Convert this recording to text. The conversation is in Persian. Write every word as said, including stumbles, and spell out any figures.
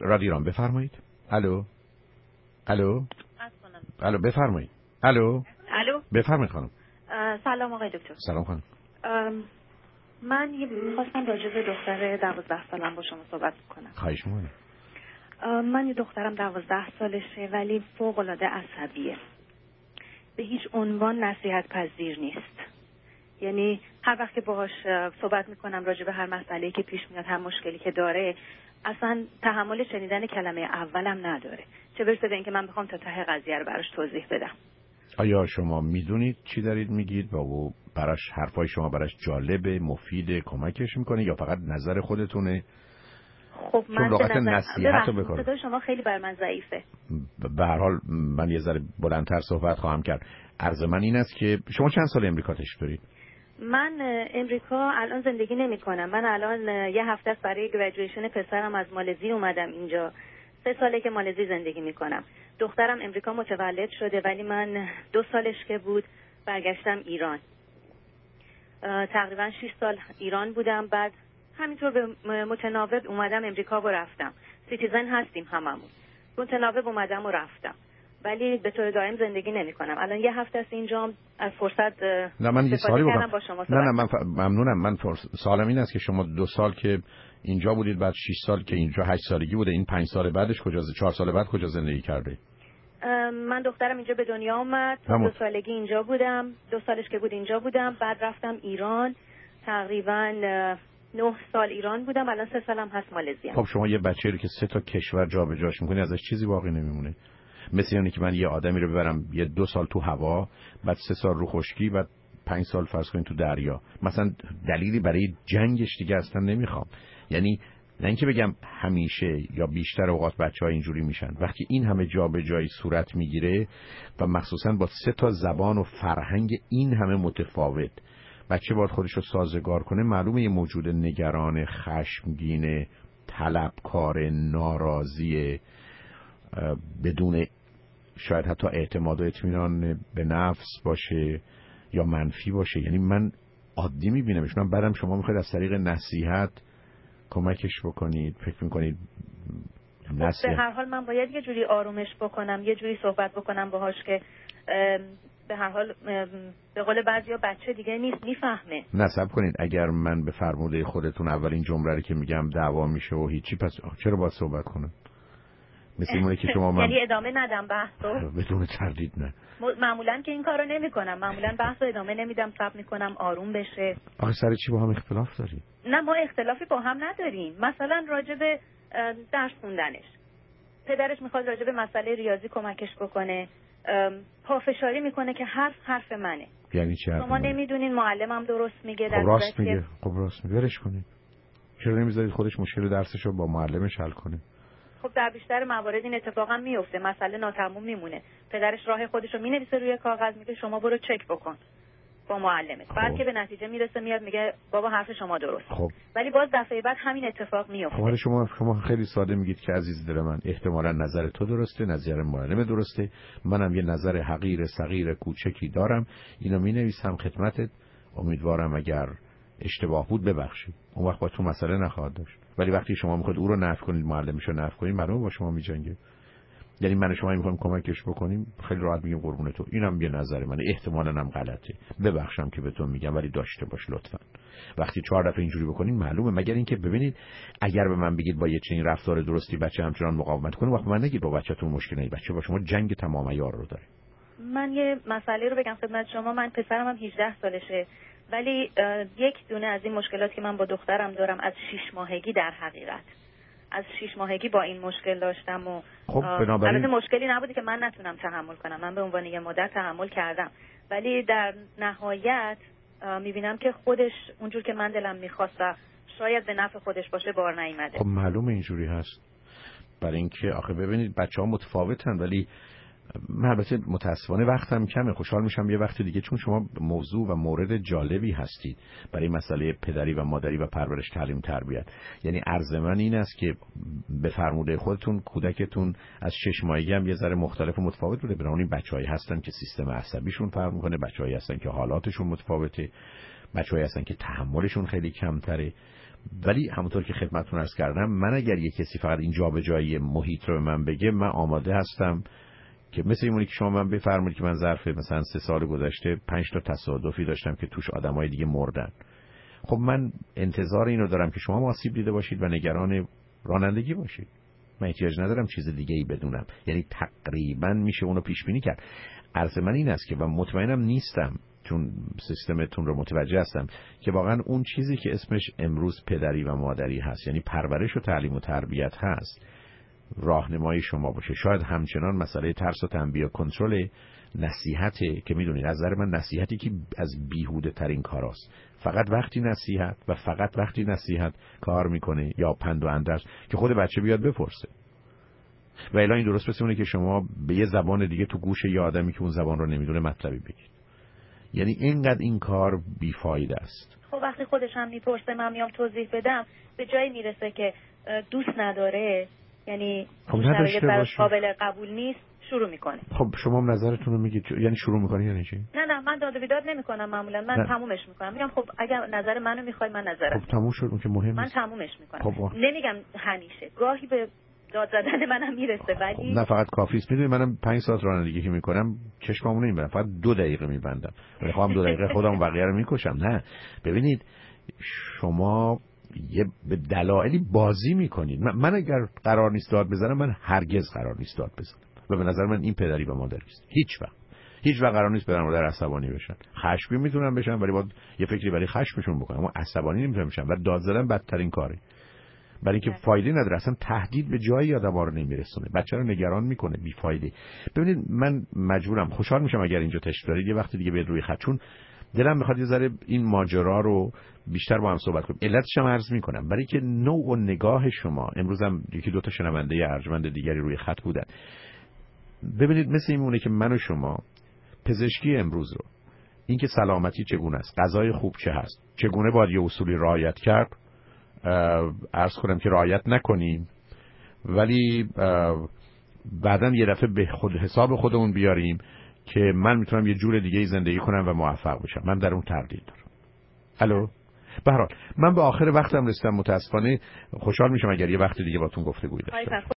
رادیو ایران، بفرمایید. الو الو الو بفرمایید. الو الو بفرمایید خانم. سلام آقای دکتر. سلام خانم. من می‌خواستم راجع به دختر دوازده سالم با شما صحبت کنم. خواهش می‌کنم. من یه دخترم دوازده سالشه ولی فوق‌العاده عصبیه. به هیچ عنوان نصیحت پذیر نیست. یعنی هر وقت که باهاش صحبت میکنم راجع به هر مسئله‌ای که پیش میاد، هر مشکلی که داره، اصلا تحمل شنیدن کلمه اولم نداره. چه برسه به اینکه من بخوام تا ته قضیه رو براش توضیح بدم. آیا شما میدونید چی دارید میگید و او براش حرفای شما براش جالبه، مفیده، کمکش میکنه یا فقط نظر خودتونه؟ خب من لغت نصیحت رو بکنم. صدای شما خیلی بر من ضعیفه. به هر حال من یه ذره بلندتر صحبت خواهم کرد. عرض من این است که شما چند سال امریکا تشریف دارید؟ من امریکا الان زندگی نمی کنم. من الان یه هفته است برای گریجویشن پسرم از مالزی اومدم اینجا. سه ساله که مالزی زندگی می کنم. دخترم امریکا متولد شده ولی من دو سالش که بود برگشتم ایران. تقریبا شش سال ایران بودم، بعد همینطور به متناوب اومدم امریکا و رفتم. سیتیزن هستیم هممون. متناوب اومدم و رفتم. ولی به طور دائم زندگی نمی کنم. الان یه هفته است اینجام، از فرصت نه من یه سوالی بکنم با شما. نه نه من ف... ممنونم. من فرص... سوالم این است که شما دو سال که اینجا بودید، بعد شش سال که اینجا هشت سالگی بوده، این پنج سال بعدش کجا ز... چهار سال بعد کجا زندگی کرده؟ من دخترم اینجا به دنیا اومد، دو سالگی اینجا بودم، دو سالش که بود اینجا بودم، بعد رفتم ایران، تقریبا نه سال ایران بودم، الان سه سالم هست مالزی. خب شما یه بچه‌ای رو که سه تا کشور جابجاش می‌کنی ازش چیزی باقی نمیمونه. مثل اینه که من یه آدمی رو ببرم یه دو سال تو هوا، بعد سه سال رو خشکی، بعد پنج سال فرض کنین تو دریا. مثلا دلیلی برای جنگش دیگه اصلا نمیخوام. یعنی نه اینکه بگم همیشه یا بیشتر اوقات بچه‌ها اینجوری میشن. وقتی این همه جابجایی صورت میگیره و مخصوصا با سه تا زبان و فرهنگ این همه متفاوت، بچه باید خودش رو سازگار کنه. معلومه یه موجود نگران، خشمگین، طلبکار، ناراضی، بدون شاید حتی اعتماد و اطمینان به نفس باشه یا منفی باشه. یعنی من عادی میبینمش. من بعدم شما میخواید از طریق نصیحت کمکش بکنید، فکر میکنید نصیحت؟ به هر حال من باید یه جوری آرومش بکنم، یه جوری صحبت بکنم باهاش که به هر حال به قول بعضیا بچه دیگه نیست، میفهمه. نصب کنید اگر من به فرموده خودتون اولین جمله رو که میگم دعوا میشه و هیچی، پس چرا باید صحبت کنم؟ مثل اینه که شما من یعنی ادامه ندم بحثو؟ بدون تردید نه. معمولا که این کارو نمی‌کنم، معمولا بحثو ادامه نمیدم، صبر می‌کنم آروم بشه. آخه سر چی با هم اختلاف داری؟ نه ما اختلافی با هم نداریم. مثلا راجع به درس خوندنش، پدرش میخواد راجع به مسئله ریاضی کمکش بکنه، پافشاری میکنه که حرف حرف منه. یعنی چی حرف شما منه؟ نمیدونین معلمم درست میگه. خب راست میگه. خب راست میگه، برش کنید. چرا نمیذارید خودش مشکل درسشو با معلمش حل کنه؟ خب در بیشتر موارد این اتفاقا میفته، مسئله ناتموم میمونه، پدرش راه خودشو مینویسه روی کاغذ، میگه شما برو چک بکن با معلمت. خب. بعد که به نتیجه میرسه میاد میگه بابا حرف شما درست. خب. ولی باز دفعه بعد همین اتفاق میفته. خب شما شما خیلی ساده میگید که عزیز دل من، احتمالاً نظر تو درسته، نظر معلم درسته، منم یه نظر حقیر صغیر کوچکی دارم، اینو مینویسم خدمتت، امیدوارم اگر اشتباه بود ببخشید. اون وقت با تو مسئله نخواهد داشت. ولی وقتی شما میخواید او رو نفی کنید، معلمش رو نفی کنید، معلومه با شما میجنگه. یعنی من و شما میخوایم کمکش بکنیم، خیلی راحت میگیم قربون تو، اینم یه نظر منه، احتمالاً هم غلطه، ببخشم که به تو میگم ولی داشته باش لطفاً. وقتی چهار دفعه اینجوری بکنین معلومه. مگر اینکه ببینید اگر به من بگید با یه چنین رفتار درستی بچه همچنان مقاومت کنه، وقت من نگید با بچه‌تون مشکل نیست، بچه با شما جنگ تمام عیار رو داره. من یه مسئله رو بگم خدمت شما. من پسرم هم هجده سالشه، ولی یک دونه از این مشکلات که من با دخترم دارم از شش ماهگی، در حقیقت از شش ماهگی با این مشکل داشتم و خب بنابراین البته مشکلی نبوده که من نتونم تحمل کنم، من به عنوان یه مادر تحمل کردم، ولی در نهایت میبینم که خودش اونجور که من دلم میخواست و شاید به نفع خودش باشه بار نیامده. خب معلومه اینجوری هست، برای اینکه آخه ببینید بچه‌ها متفاوتن. ولی من البته متاسفانه وقتم کمه، خوشحال میشم یه وقت دیگه، چون شما موضوع و مورد جالبی هستید برای مسئله پدری و مادری و پرورش، تعلیم، تربیت. یعنی عرض من این است که به فرموده خودتون کودکتون از شش ماهگی هم یه ذره مختلف و متفاوت بوده. بنابراین بچه‌هایی هستن که سیستم عصبیشون فرق می‌کنه، بچه‌هایی هستن که حالاتشون متفاوته، بچه‌هایی هستن که تحملشون خیلی کمتره، ولی همونطور که خدمتتون عرض کردم، من اگر یه کسی فقط این جابجایی محیط رو به من بگه، من آماده هستم که مثل اینونی که شما من بفرمایید که من ظرف مثلا سه سال گذشته پنج تا تصادفی داشتم که توش آدمای دیگه مردن. خب من انتظار اینو دارم که شما آسیب دیده باشید و نگران رانندگی باشید. من احتیاج ندارم چیز دیگه ای بدونم. یعنی تقریبا میشه اونو پیش بینی کرد. عرض من این است که و مطمئنم نیستم، چون سیستمتون رو متوجه هستم، که واقعا اون چیزی که اسمش امروز پدری و مادری هست، یعنی پرورش و تعلیم و تربیت هست، راهنمای شما باشه. شاید همچنان مسئله ترس و تنبیه و کنترل، نصیحته که میدونید از نظر من نصیحتی که از بیهوده ترین کاراست. فقط وقتی نصیحت و فقط وقتی نصیحت کار میکنه یا پند و اندرس که خود بچه بیاد بپرسه. و الا این درست پسونه که شما به یه زبان دیگه تو گوش یه آدمی که اون زبان رو نمیدونه مطلبی بگید. یعنی اینقدر این کار بیفایده است. خب وقتی خودش هم میپرسه من میام توضیح بدم، به جایی میرسه که دوست نداره، یعنی خب نداشته باشه، قابل قبول نیست، شروع میکنه. خب شما هم نظرتون رو میگید، یعنی شروع میکنه یعنی چی؟ نه نه من داد و بیداد نمیکنم معمولا، من نه. تمومش میکنم. میگم خب اگر نظر منو میخوای من نظرم. خب تموم شد، اون که مهم من نیست. تمومش میکنم. خب نمیگم همیشه، گاهی به داد زدن منم میرسه، ولی خب نه فقط کافی است. میدونید منم پنج ساعت رانندگی که میکنم چشمامو نمیبرم، فقط دو دقیقه میبندم. ولی خواهم دو دقیقه خودم بقیه رو میکشم. نه ببینید، شما یه به دلایلی بازی میکنید. من, من اگر قرار نیست داد بزنم، من هرگز قرار نیست داد بزنم و به نظر من این پدری و مادری است. هیچ وقت هیچ وقت قرار نیست پدر و مادر عصبانی بشن. خشمگین میتونن بشن ولی باید یه فکری برای خشمشون بکنن، اما عصبانی نمیتونن بشن. و داد زدن بدترین کاره، برای اینکه فایده نداره. اصلا تهدید به جایی آدم‌ها رو نمیرسونه، بچه رو نگران میکنه، بیفایده. ببینید من مجبورم، خوشحال میشم اگر اینجا تشریف دارید یه وقت دیگه بیاد روی خط، چون دلم میخواد یه ذره این ماجرا رو بیشتر با هم صحبت کنیم. علتش هم عرض میکنم برای که نوع و نگاه شما، امروزم یکی دو تا شنونده ارجمند دیگری روی خط بودن. ببینید مثل این مونه که من و شما پزشکی امروز رو، اینکه سلامتی چگونه است، غذای خوب چه هست، چگونه باید یه اصولی رعایت کرد، عرض کنم که رعایت نکنیم ولی بعداً یه دفعه به خود حساب خودمون بیاریم که من میتونم یه جور دیگه زندگی کنم و موفق بشم. من در اون تردید دارم. الو، به هر حال من به آخر وقتم رسیدم. متاسفانه خوشحال میشم اگر یه وقت دیگه باتون گفتگویی داشته باشم.